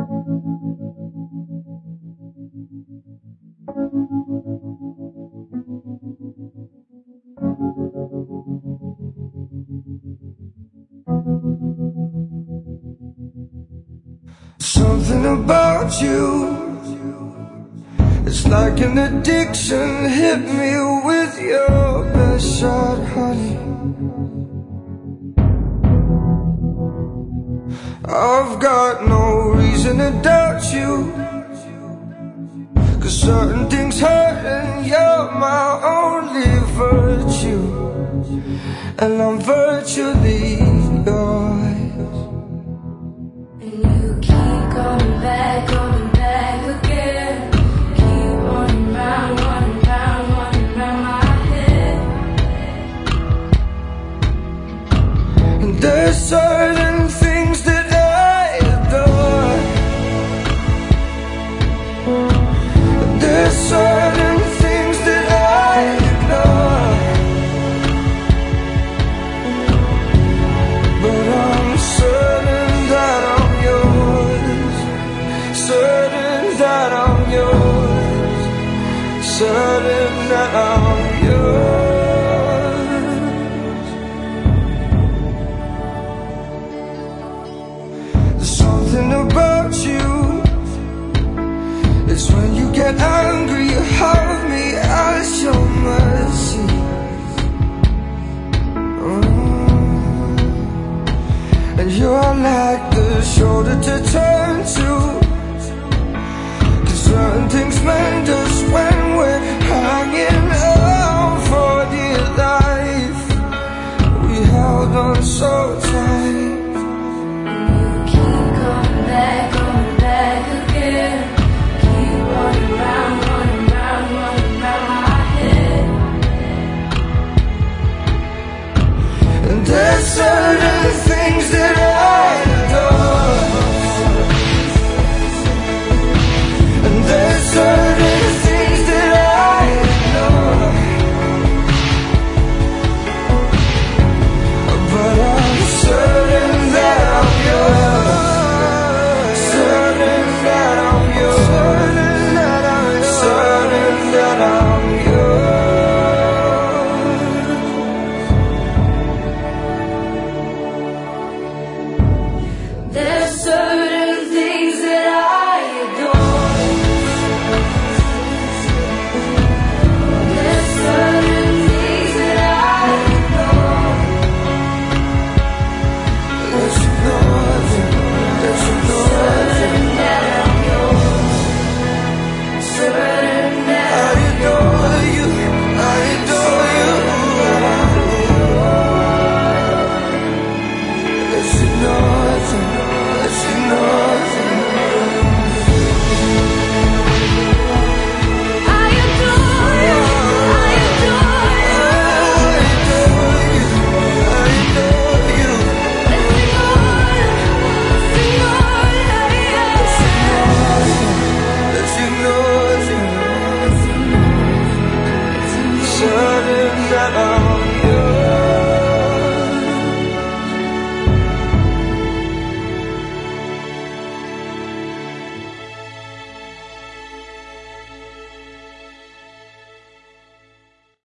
Something about you, it's like an addiction. Hit me with your best shot, honey. I've got no reason to doubt you, 'cause certain things hurt and you're my only virtue, and I'm virtually yours. And you keep coming back again. Keep running round my head. And there's certain things that I adore. There's certain things that I ignore, but I'm certain that I'm yours. Certain that I'm yours. Certain that I'm yours. There's something about you, it's when you get angry, you have me as your mercy. And you're like the shoulder to toe